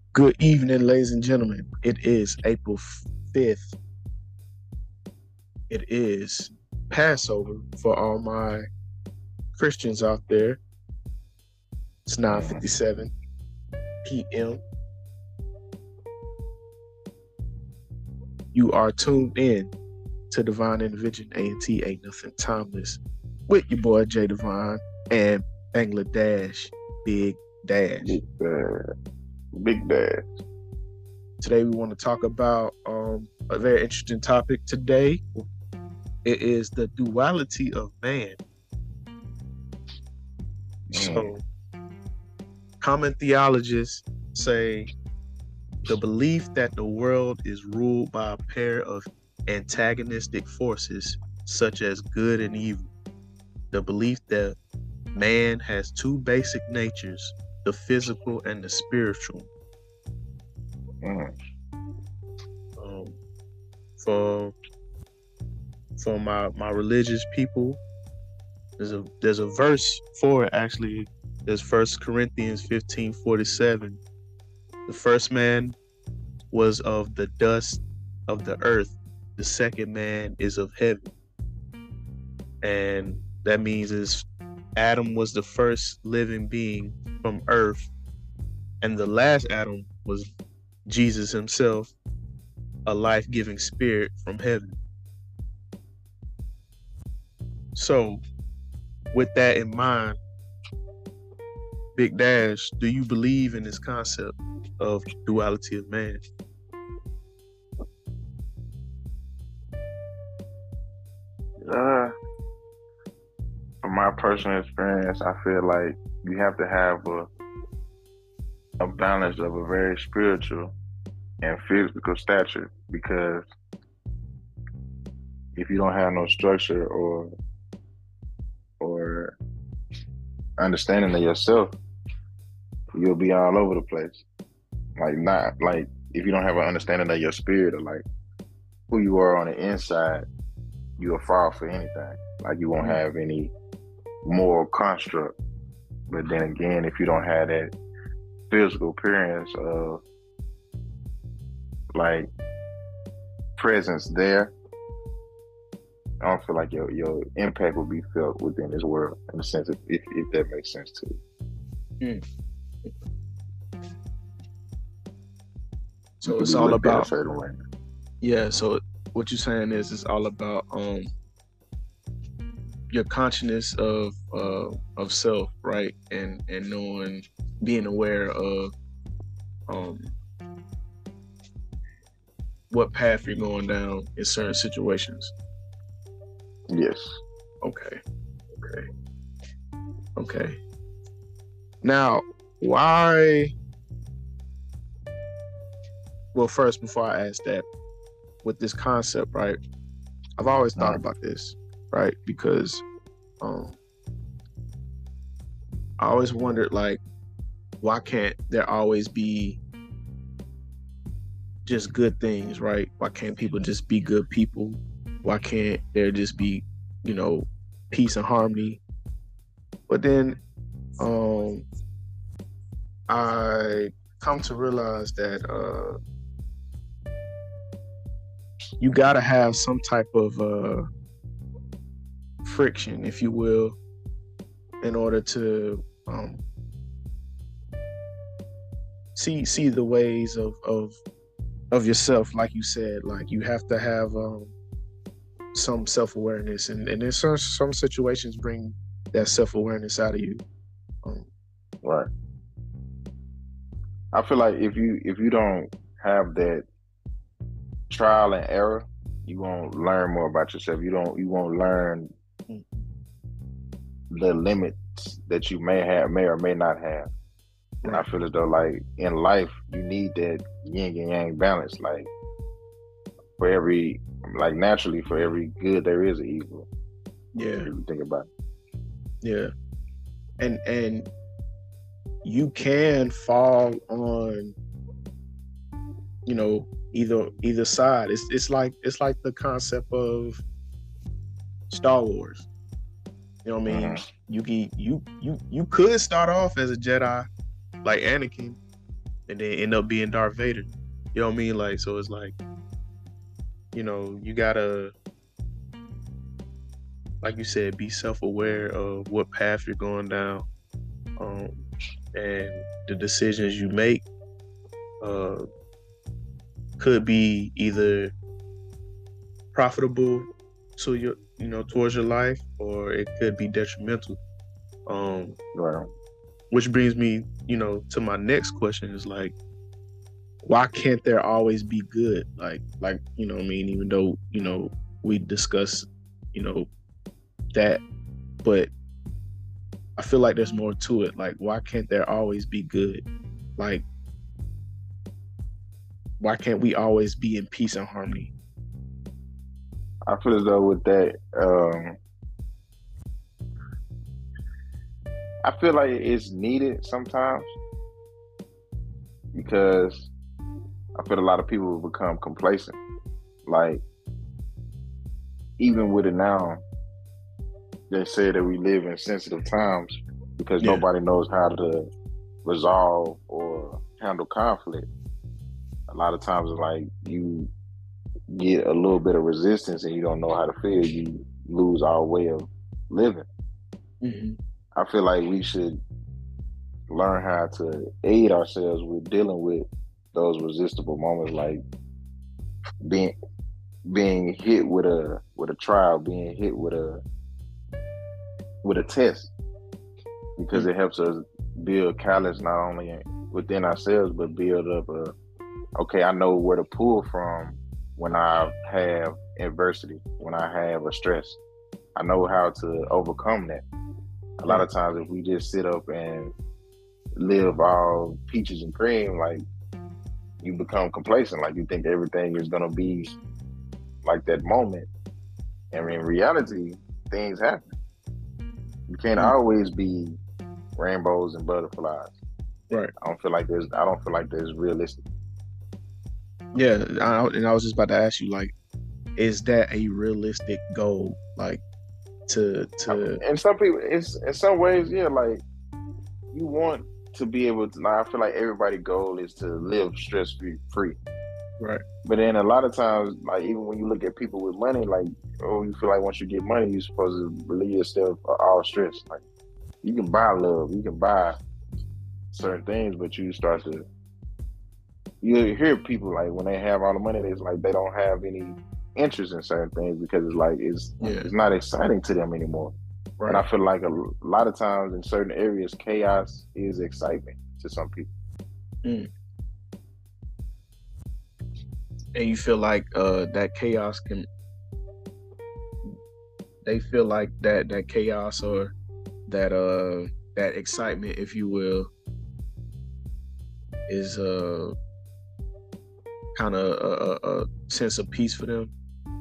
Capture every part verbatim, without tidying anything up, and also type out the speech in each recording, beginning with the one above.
Good evening, ladies and gentlemen. It is April fifth. It is Passover for all my Christians out there. It's nine fifty-seven p.m. You are tuned in to Divine Intervention A and T Ain't Nothing Timeless with your boy Jay Divine and Bangladesh Big Dash. Big Dash. Big Dash. Today we want to talk about um, a very interesting topic. Today it is the duality of man. Mm. So common theologists say the belief that the world is ruled by a pair of antagonistic forces such as good and evil. The belief that man has two basic natures, the physical and the spiritual. Mm. Um, for for my my religious people, there's a there's a verse for it actually. There's First Corinthians fifteen forty-seven. The first man was of the dust of the earth. The second man is of heaven. And that means is Adam was the first living being from earth, and the last Adam was Jesus himself, a life-giving spirit from heaven. So, with that in mind, Big Dash, do you believe in this concept of duality of man? Uh, from my personal experience, I feel like you have to have a a balance of a very spiritual and physical stature, because if you don't have no structure or or understanding of yourself, you'll be all over the place. Like not like if you don't have an understanding of your spirit or like who you are on the inside, you'll fall for anything. Like you won't have any moral construct. But then again, if you don't have that physical appearance of like presence there, I don't feel like your your impact will be felt within this world, in the sense of if, if that makes sense to you. Mm. So it's all about yeah. So what you're saying is it's all about um your consciousness of uh of self, right? And and knowing, being aware of um what path you're going down in certain situations. Yes. Okay. Okay. Okay. Now, why? Well, first, before I ask that, with this concept, right? I've always thought mm. about this, right? Because um, I always wondered, like, why can't there always be just good things, right? Why can't people just be good people? Why can't there just be, you know, peace and harmony? But then um, I come to realize that uh, you gotta have some type of uh, friction, if you will, in order to um, see see the ways of, of of yourself. Like you said, like you have to have um, some self-awareness, and, and in some, some situations bring that self-awareness out of you. Um, right. I feel like if you if you don't have that trial and error, you won't learn more about yourself. You don't you won't learn the limits that you may have, may or may not have. And I feel as though, like, in life, you need that yin and yang balance. Like, for every, like, naturally, for every good, there is an evil. Yeah. If you think about it. Yeah. And, and you can fall on, you know, either either side. It's it's like it's like the concept of Star Wars. You know what I mean? Mm-hmm. You can you you you could start off as a Jedi like Anakin, and then end up being Darth Vader. You know what I mean? Like, so it's like, you know, you gotta, like you said, be self-aware of what path you're going down, um, and the decisions you make uh, could be either profitable to your, you know, towards your life, or it could be detrimental. Um, Right. which brings me, you know, to my next question is like, why can't there always be good? Like, like you know, what I mean, even though you know we discuss, you know, that, but I feel like there's more to it. Like, why can't there always be good? Like, why can't we always be in peace and harmony? I feel as though with that, um, I feel like it's needed sometimes because I feel a lot of people become complacent. Like, even with it now, they say that we live in sensitive times because Yeah. nobody knows how to resolve or handle conflict. A lot of times it's like you get a little bit of resistance and you don't know how to feel, you lose our way of living. Mm-hmm. I feel like we should learn how to aid ourselves with dealing with those resistible moments, like being being hit with a with a trial, being hit with a with a test, because Mm-hmm. it helps us build callous not only within ourselves but build up a okay, I know where to pull from when I have adversity, when I have a stress. I know how to overcome that. A lot of times if we just sit up and live all peaches and cream, like you become complacent, like you think everything is gonna be like that moment. And in reality, things happen. You can't Mm. always be rainbows and butterflies. Right. I don't feel like there's I don't feel like there's realistic. Yeah, I, and I was just about to ask you, like, is that a realistic goal? Like, to to And some people, it's in some ways, yeah, like you want to be able to. Like, I feel like everybody's goal is to live stress free. right. But then a lot of times, like even when you look at people with money, like oh, you feel like once you get money, you're supposed to relieve yourself of all stress. Like you can buy love, you can buy certain things, but you start to you hear people like when they have all the money, it's like they don't have any interest in certain things because it's like it's Yeah. it's not exciting to them anymore. Right. And I feel like a lot of times in certain areas, chaos is excitement to some people. Mm. And you feel like uh, that chaos can, they feel like that that chaos or that uh that excitement, if you will, is uh kind of a, a, a sense of peace for them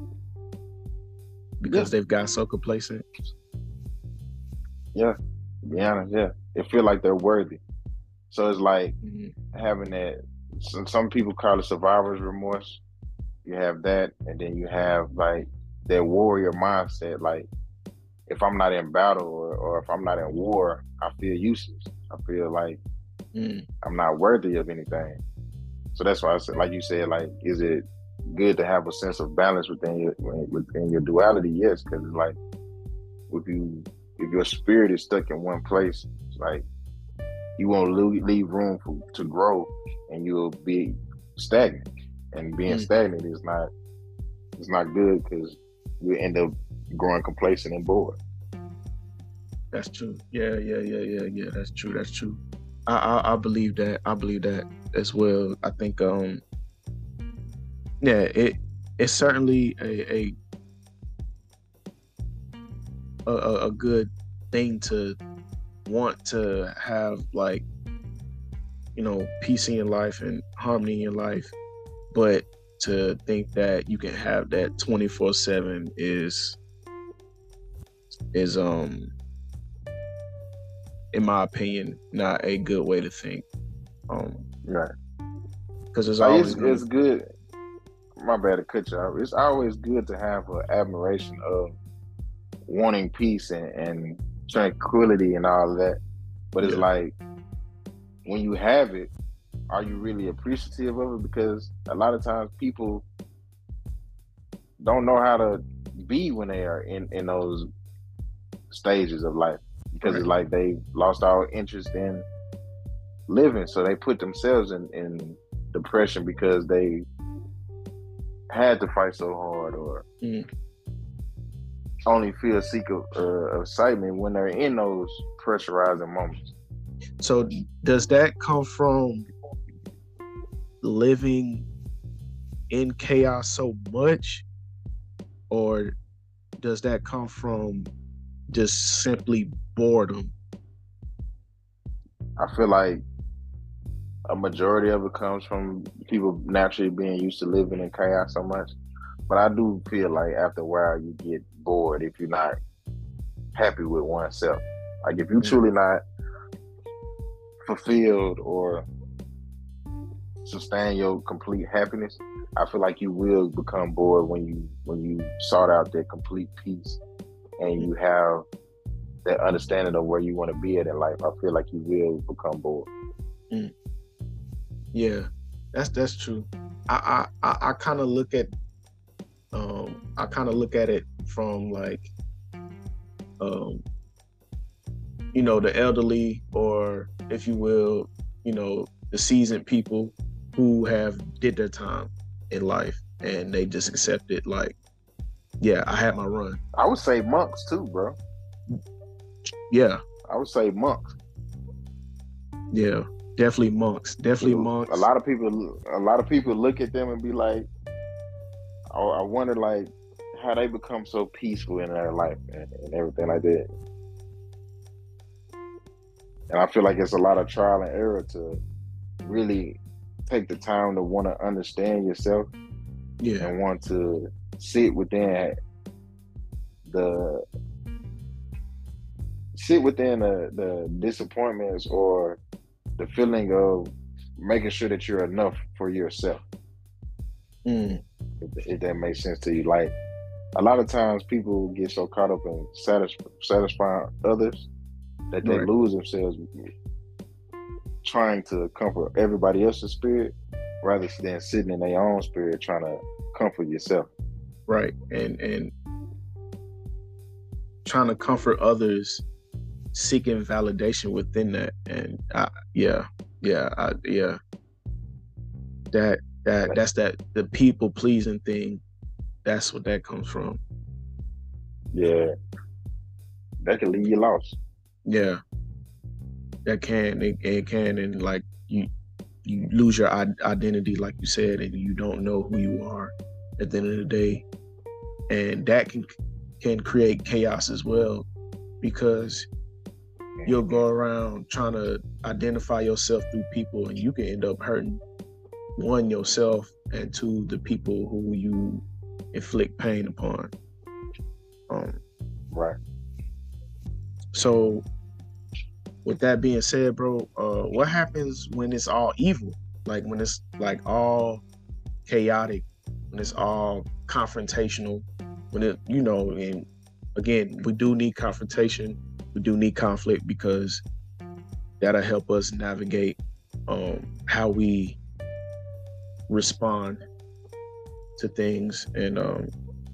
because Yeah. they've got so complacent. Yeah, to be honest, yeah, it feel like they're worthy. So it's like Mm-hmm. having that. Some some people call it survivor's remorse. You have that, and then you have like that warrior mindset. Like if I'm not in battle or, or if I'm not in war, I feel useless. I feel like Mm. I'm not worthy of anything. So that's why I said, like you said, like is it good to have a sense of balance within your within your duality? Yes, because it's like if you if your spirit is stuck in one place, it's like you won't leave room for, to grow, and you'll be stagnant. And being Mm. stagnant is not it's not good because you end up growing complacent and bored. That's true. Yeah, yeah, yeah, yeah, yeah. That's true. That's true. I, I I believe that. I believe that as well. I think um yeah, it it's certainly a a a, a good thing to want to have, like, you know, peace in your life and harmony in your life, but to think that you can have that twenty-four seven is is um in my opinion not a good way to think, um Right. because there's Like always it's gonna it's good. My bad to cut you off. It's always good to have an admiration of wanting peace and, and tranquility and all of that. But it's Yeah. like when you have it, are you really appreciative of it? Because a lot of times people don't know how to be when they are in in those stages of life, because Right. it's like they lost all interest in living, so they put themselves in in depression because they had to fight so hard, or Mm. only feel seek of uh, excitement when they're in those pressurizing moments. So does that come from living in chaos so much, or does that come from just simply boredom? I feel like a majority of it comes from people naturally being used to living in chaos so much. But I do feel like after a while you get bored if you're not happy with oneself. Like if you're Mm. truly not fulfilled or sustain your complete happiness, I feel like you will become bored when you when you sought out that complete peace and you have that understanding of where you want to be at in life. I feel like you will become bored. Mm. Yeah, that's that's true. I I I, I kind of look at um I kind of look at it from like um you know, the elderly, or if you will, you know, the seasoned people who have did their time in life and they just accept it like, yeah, I had my run. I would say monks too, bro. Yeah, I would say monks. yeah, definitely monks, definitely A monks. lot of people, a lot of people look at them and be like, "Oh, I wonder like how they become so peaceful in their life and, and everything like that." And I feel like it's a lot of trial and error to really take the time to want to understand yourself Yeah, and want to sit within the sit within the, the disappointments or the feeling of making sure that you're enough for yourself. mm, If, if that makes sense to you, like a lot of times people get so caught up in satis- satisfying others that they right, lose themselves trying to comfort everybody else's spirit rather than sitting in their own spirit trying to comfort yourself. right, and and trying to comfort others, seeking validation within that, and I, yeah, yeah, I, yeah, that that that's that the people pleasing thing. That's what that comes from. Yeah, that can leave you lost. Yeah, that can it, it can, and like you you lose your identity, like you said, and you don't know who you are at the end of the day, and that can can create chaos as well, because you'll go around trying to identify yourself through people, and you can end up hurting, one, yourself, and two, the people who you inflict pain upon. Um, Right. so with that being said, bro, uh, what happens when it's all evil? Like when it's like all chaotic, when it's all confrontational, when it, you know, and again, we do need confrontation, we do need conflict, because that'll help us navigate um, how we respond to things. And um,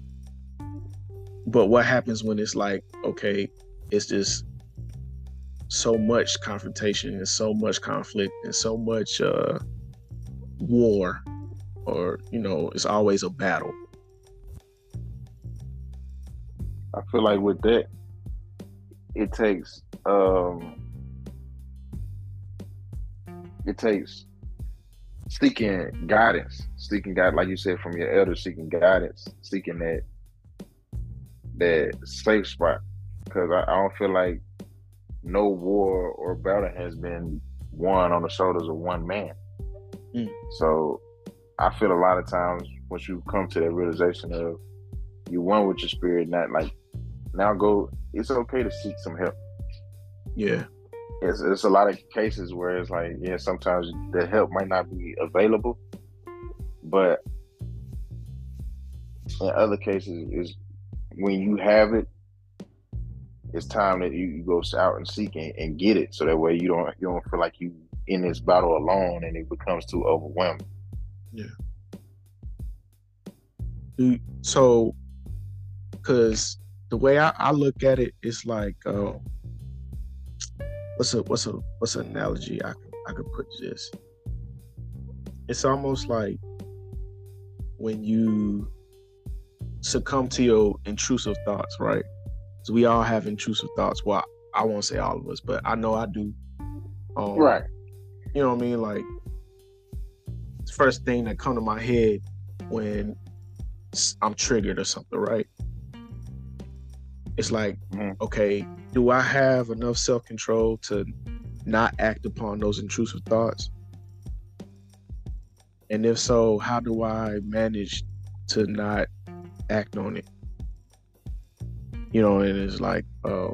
but what happens when it's like, okay, it's just so much confrontation and so much conflict and so much uh, war, or you know, it's always a battle. I feel like with that, it takes um, it takes seeking guidance, seeking God, like you said, from your elders, seeking guidance, seeking that that safe spot. Because I, I don't feel like no war or battle has been won on the shoulders of one man. Mm. So I feel a lot of times once you come to that realization of you won with your spirit, not like now go, it's okay to seek some help. Yeah. It's, it's a lot of cases where it's like, yeah, sometimes the help might not be available, but in other cases, is when you have it, it's time that you, you go out and seek and, and get it, so that way you don't you don't feel like you in this battle alone, and it becomes too overwhelming. Yeah. So, because the way I, I look at it, it's like, uh, what's a what's a what's an analogy I could I could put to this? It's almost like when you succumb to your intrusive thoughts, right? So we all have intrusive thoughts. Well, I won't say all of us, but I know I do. Um, right. You know what I mean? Like, the first thing that come to my head when I'm triggered or something, right? It's like, mm-hmm. okay, do I have enough self-control to not act upon those intrusive thoughts? And if so, how do I manage to not act on it? You know, and it's like, uh,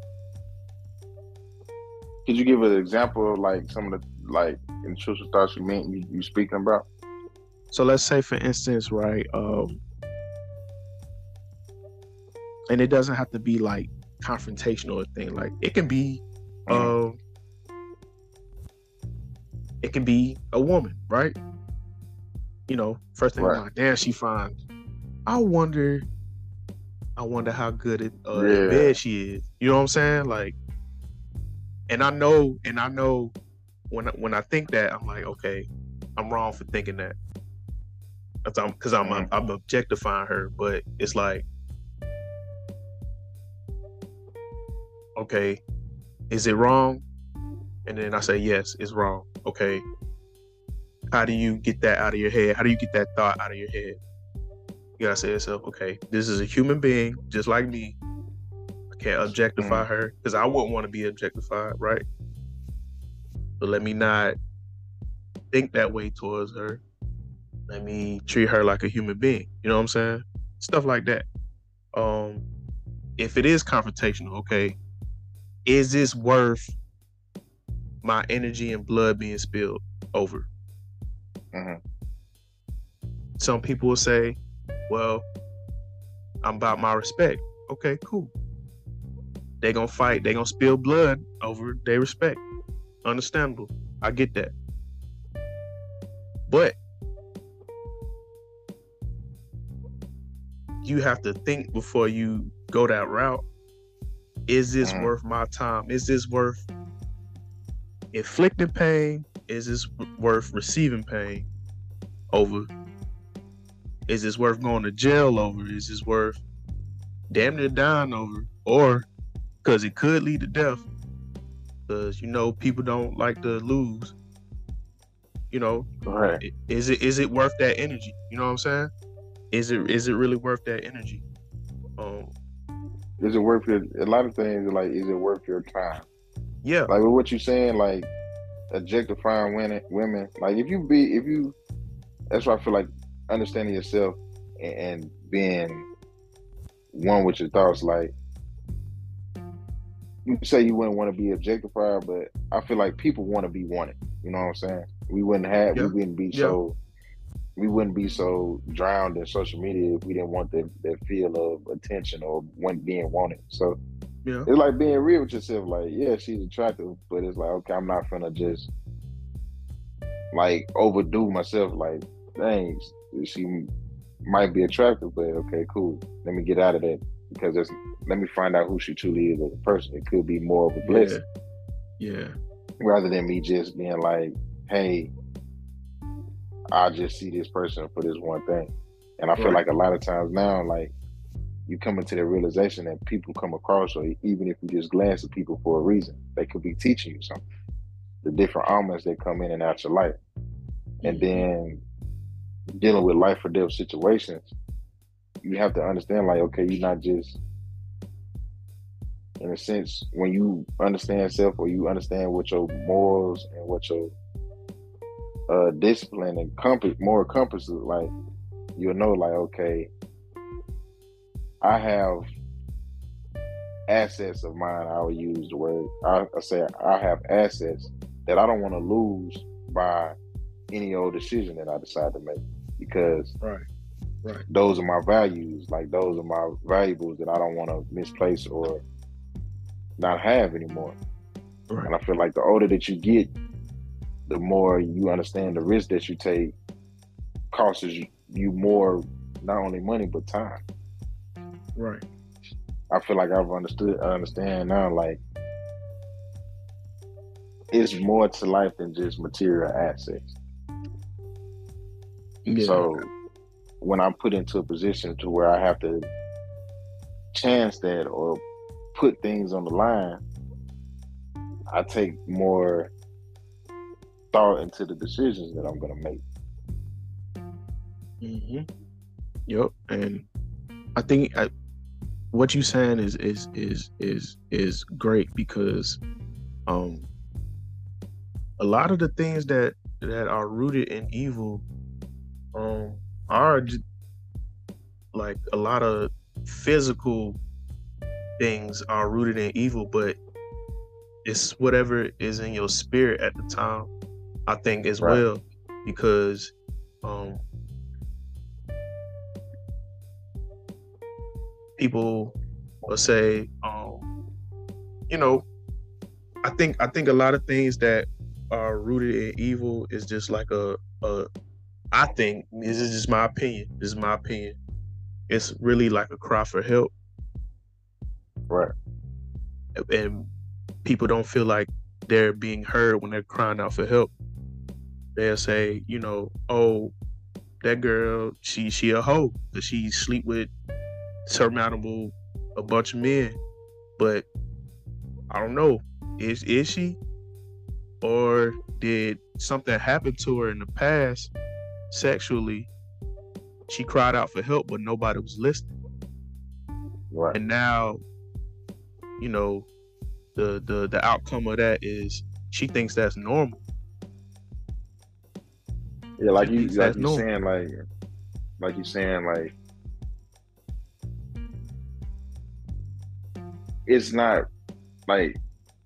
could you give an example of like some of the like intrusive thoughts you mean you, you speaking about? So let's say, for instance, right, um, and it doesn't have to be like confrontational or thing. Like it can be, mm-hmm. uh, it can be a woman, right? You know, first thing, right. like, damn, she fine. I wonder, I wonder how good it, uh, yeah. in bed she is. You know what I'm saying? Like, and I know, and I know when when I think that, I'm like, okay, I'm wrong for thinking that. Because I'm, cause I'm, mm-hmm. I'm objectifying her, but it's like, okay, is it wrong? And then I say, yes, it's wrong. Okay. How do you get that out of your head? How do you get that thought out of your head? You gotta say to yourself, okay, this is a human being just like me. I can't objectify mm-hmm. her because I wouldn't want to be objectified, right? So let me not think that way towards her. Let me treat her like a human being. You know what I'm saying? Stuff like that. Um, if it is confrontational, okay, is this worth my energy and blood being spilled over? Mm-hmm. Some people will say, well, I'm about my respect. Okay, cool. They're going to fight. They're going to spill blood over their respect. Understandable. I get that. But you have to think before you go that route. Is this mm-hmm. worth my time? Is this worth inflicting pain? Is this worth receiving pain over? Is this worth going to jail over? Is this worth damn near dying over? Or, because it could lead to death, because, you know, people don't like to lose. You know, right. is it is it worth that energy? You know what I'm saying? Is it is it really worth that energy? Um, is it worth your, a lot of things, like, is it worth your time? Yeah. Like, with what you're saying, like, objectifying women, women, like, if you be, if you, that's why I feel like understanding yourself and, and being one with your thoughts, like, you say you wouldn't want to be objectified, but I feel like people want to be wanted. You know what I'm saying? We wouldn't have, yeah. we wouldn't be yeah. so, we wouldn't be so drowned in social media if we didn't want that, that feel of attention or want, being wanted. So yeah. it's like being real with yourself. Like, yeah, she's attractive, but it's like, okay, I'm not gonna just like overdo myself. Like, dang, she might be attractive, but okay, cool. Let me get out of that because it's, let me find out who she truly is as a person. It could be more of a blessing. Yeah. yeah. Rather than me just being like, hey, I just see this person for this one thing. And I feel right. like a lot of times now, like, you come into the realization that people come across, or even if you just glance at people for a reason, they could be teaching you something. The different almonds that come in and out your life. And then dealing with life or death situations, you have to understand, like, okay, you're not just, in a sense, when you understand self, or you understand what your morals and what your uh, discipline and compass, moral compass is like, you'll know, like, okay, I have assets of mine. I would use the word, I, I say I have assets that I don't want to lose by any old decision that I decide to make, because right, right, those are my values. Like, those are my valuables that I don't want to misplace or not have anymore. Right. And I feel like the older that you get, the more you understand the risk that you take costs you, you more, not only money but time. Right. I feel like I've understood, I understand now, like it's more to life than just material assets. Yeah. So when I'm put into a position to where I have to chance that or put things on the line, I take more thought into the decisions that I'm gonna make. Mm-hmm. Yep. And I think I, what you saying is is is is is great, because um a lot of the things that that are rooted in evil um are just, like a lot of physical things are rooted in evil, but it's whatever is in your spirit at the time, I think, as Right. well, because um people will say, um you know, I think I think a lot of things that are rooted in evil is just like a a I think, this is just my opinion. This is my opinion. It's really like a cry for help. Right. And people don't feel like they're being heard when they're crying out for help. They'll say, you know, oh, that girl, she she a hoe, because she sleep with surmountable a bunch of men. But I don't know, is is she? Or did something happen to her in the past sexually? She cried out for help, but nobody was listening. Right. And now, you know, the the the outcome of that is she thinks that's normal. Yeah, like She you thinks like that's you normal. saying like like you saying like it's not like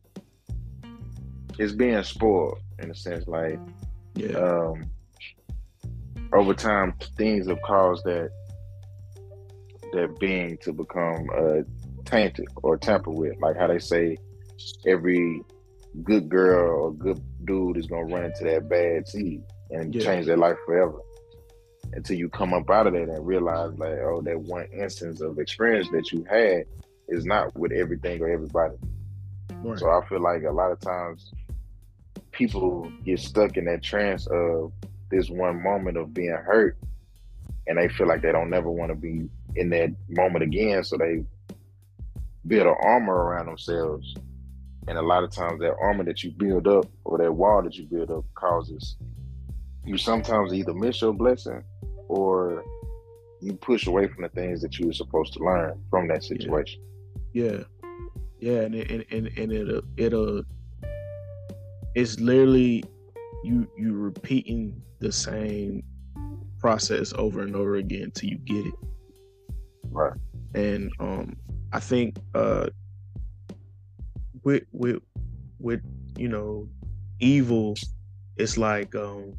it's being spoiled in a sense, like Yeah. um over time things have caused that that being to become uh tainted or tampered with. Like how they say every good girl or good dude is gonna run into that bad seed and Yeah. change their life forever. Until you come up out of that and realize, like, oh, that one instance of experience that you had is not with everything or everybody. Right. So I feel like a lot of times people get stuck in that trance of this one moment of being hurt, and they feel like they don't never want to be in that moment again. So they build an armor around themselves. And a lot of times that armor that you build up or that wall that you build up causes you sometimes either miss your blessing or you push away from the things that you were supposed to learn from that situation. Yeah. Yeah. And it, and, and, and it'll, it'll, it's literally you, you repeating the same process over and over again till you get it. Right. And um, I think uh, with with with you know, evil, it's like um,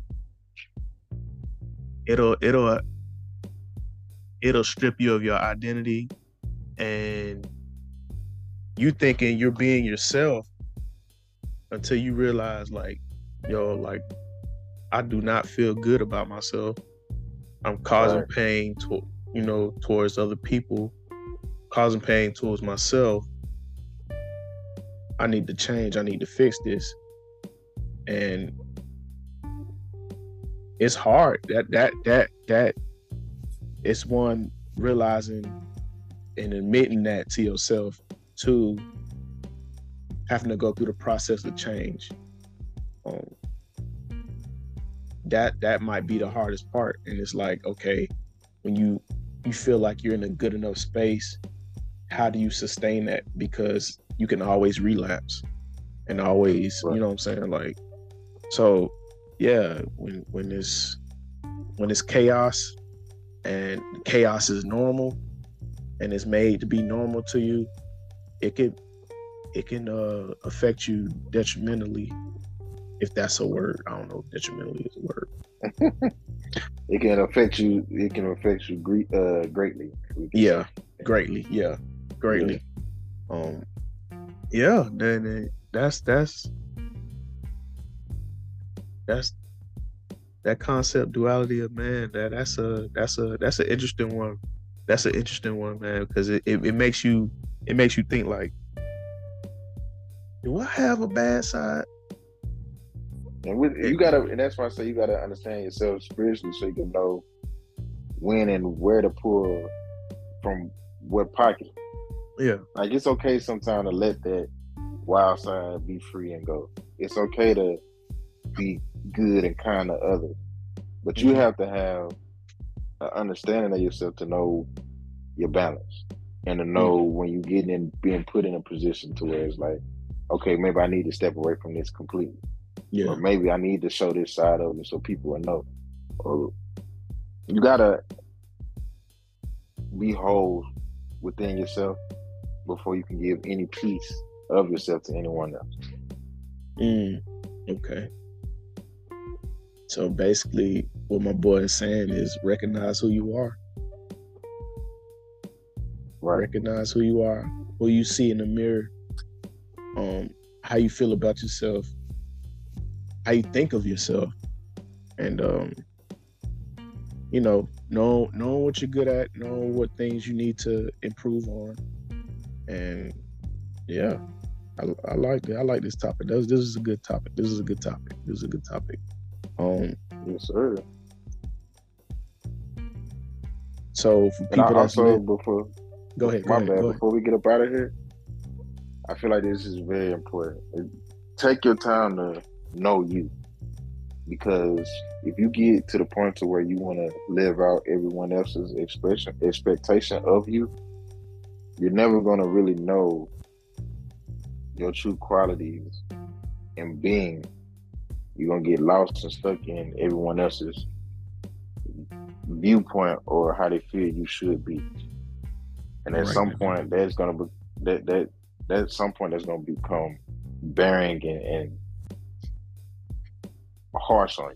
it'll it'll it'll strip you of your identity, and you thinking you're being yourself until you realize, like, yo, like, I do not feel good about myself. I'm causing Right. pain to you know towards other people, causing pain towards myself. I need to change. I need to fix this. And it's hard. That that that that it's one realizing and admitting that to yourself, to having to go through the process of change. Um, that that might be the hardest part. And it's like, okay, when you you feel like you're in a good enough space, how do you sustain that? Because you can always relapse and always, Right. you know what I'm saying? Like, so yeah, when when it's when it's chaos and chaos is normal and it's made to be normal to you, it could it can uh, affect you detrimentally, if that's a word. I don't know if detrimentally is a word. It can affect you. It can affect you gre- uh, greatly. Yeah, greatly. Yeah, greatly. Yeah. Um, yeah. Then it, that's that's that's that concept duality of man. That that's a that's a that's an interesting one. That's an interesting one, man, because it, it, it makes you it makes you think like, do I have a bad side? And with, you gotta, and that's why I say you gotta understand yourself spiritually, so you can know when and where to pull from what pocket. Yeah, like it's okay sometimes to let that wild side be free and go. It's okay to be good and kind to others, but you mm-hmm. have to have an understanding of yourself to know your balance and to know mm-hmm. when you're getting in, being put in a position to where it's like, okay, maybe I need to step away from this completely. Yeah. Or maybe I need to show this side of me so people will know. Or you gotta be whole within yourself before you can give any piece of yourself to anyone else. Mm, okay. So basically, what my boy is saying is recognize who you are. Right. Recognize who you are, who you see in the mirror, um, how you feel about yourself, how you think of yourself, and um, you know, know knowing what you're good at, knowing what things you need to improve on, and yeah, I, I like it. I like this topic. This, this is a good topic. This is a good topic. This is a good topic. Um, yes, sir. So for people that's also lit, before, go ahead. My go bad. Ahead, go before ahead. we get up out of here, I feel like this is very important. Take your time to know you, because if you get to the point to where you want to live out everyone else's expression expectation of you, you're never going to really know your true qualities and being. You're going to get lost and stuck in everyone else's viewpoint or how they feel you should be. And at right, some man. point, that's going to be that that that at some point that's going to become bearing and, and harsh on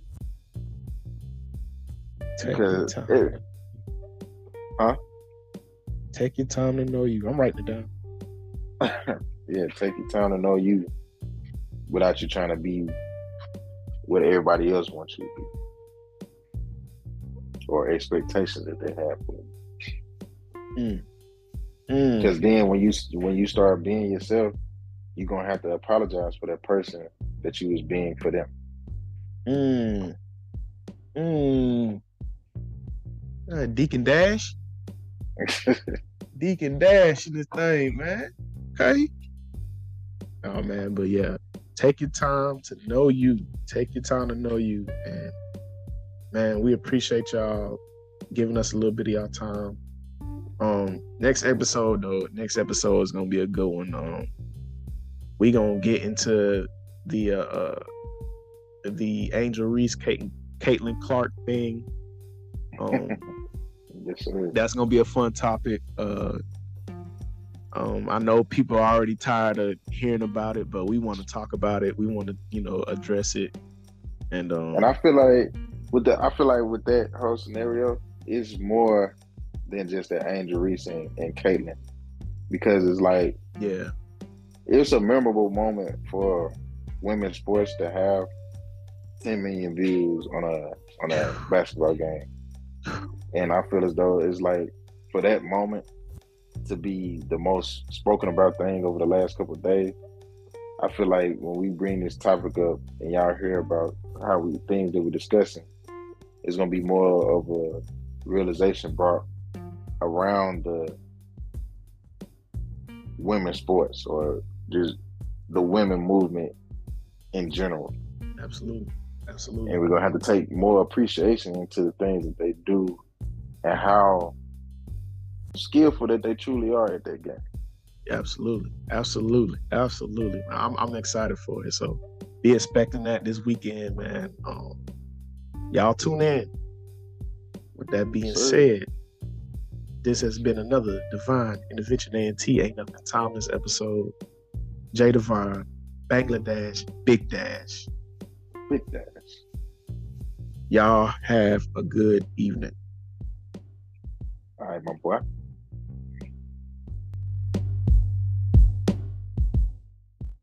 you. Take your time. It, huh? Take your time to know you. I'm writing it down. Yeah, take your time to know you without you trying to be what everybody else wants you to be or expectations that they have for you. Mm. Because mm. then when you when you start being yourself, you're gonna have to apologize for that person that you was being for them. Mm. Mm. Uh, Deacon Dash. Deacon Dash in this thing, man. Okay. Oh man, but yeah, take your time to know you. Take your time to know you, and man, we appreciate y'all giving us a little bit of y'all time. Um, next episode though, next episode is gonna be a good one. Um, we gonna get into the uh, uh the Angel Reese, Caitlin, Caitlin Clark thing. Um, yes, sir. That's gonna be a fun topic. Uh, um, I know people are already tired of hearing about it, but we want to talk about it. We want to, you know, address it. And um, and I feel like with the, I feel like with that whole scenario, it's more than just that Angel Reese and, and Caitlin, because it's like, yeah, it's a memorable moment for women's sports to have ten million views on a on a basketball game, and I feel as though it's like for that moment to be the most spoken about thing over the last couple of days. I feel like when we bring this topic up and y'all hear about how we things that we're discussing, it's gonna be more of a realization brought around the women's sports or just the women movement in general. Absolutely. Absolutely. And we're gonna have to take more appreciation into the things that they do and how skillful that they truly are at that game. Absolutely. Absolutely. Absolutely. I'm I'm excited for it. So be expecting that this weekend, man. Um, y'all tune in. With that being sure. said, this has been another Divine Intervention A and T Ain't Nothing Timeless episode. Jay Divine, Bangladesh, Big Dash. Big Dash. Y'all have a good evening. All right, my boy.